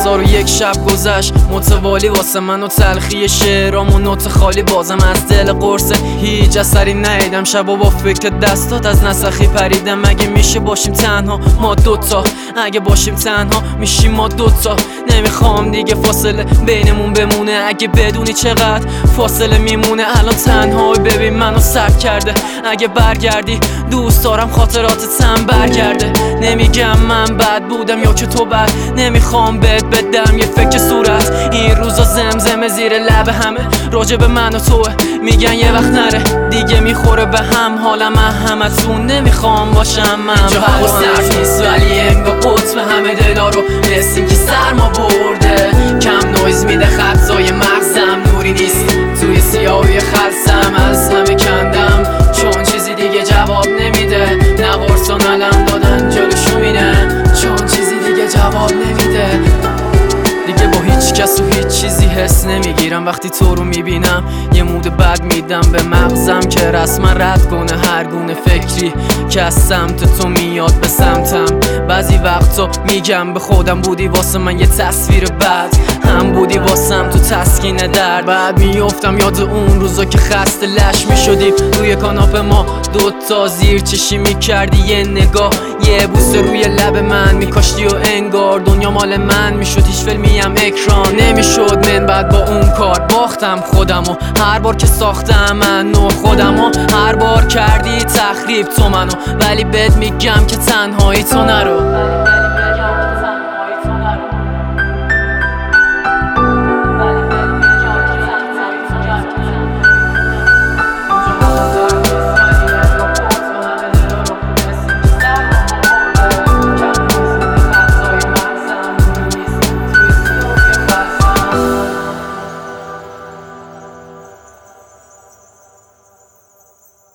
1001 شب گذشت متوالی واسه من و تلخی شعرام و نوت خالی بازم از دل قرصه هیچ اثری ندیدم. شبا با فکر دستات از نسخی پریدم. اگه میشه باشیم تنها ما دوتا، اگه باشیم تنها میشیم ما دوتا. نمیخوام دیگه فاصله بینمون بمونه. اگه بدونی چقدر فاصله میمونه الان تنهایی ببین منو سرد کرده. اگه برگردی دوست دارم خاطراتتم برگرده. نمیگم من بد بودم یا که تو بد، نمیخوام بهت بدم یه فکر صورت. این روزا زمزمه زیر لب همه راجع به من و توه، میگن یه وقت نره دیگه میخوره به هم حالم. همتون نمیخوام باشم من. اینجا هوا سرد نیست ولی انگار قطب همه دلا رو رسیم که سرما برده. کم نویز میده خطای مغزم، نوری نیست توی سیاهی خلصم. از همه کندم چون چیزی دیگه جواب نمیده. نقرسان علم دادن جلوشو مینه چون چیزی دیگه جواب نمیده. دیگه با هیچ کس و هیچ چیزی حس نمیگیرم. وقتی تو رو میبینم یه مود بد میدم به مغزم که رسما رد کنه هر گونه فکری که از سمت تو میاد به سمتم. بعضی وقتا میگم به خودم بودی واسه من یه تصویر بد، هم بودی واسم تو تسکین درد. بعد میافتم یاد اون روزا که خسته لش میشدیم روی کاناپه ما دوتا، زیر چشی میکردی یه نگاه، یه بوسه روی لب من میکاشتی و انگار دنیا مال من میشد. هیچ فیلمی هم اکران نمیشد من بعد با اون کار. باختم خودمو هر بار که ساختم من نو خودمو، هر بار کردی تخریب تو منو. ولی بهت میگم که تنهایی تو نرو.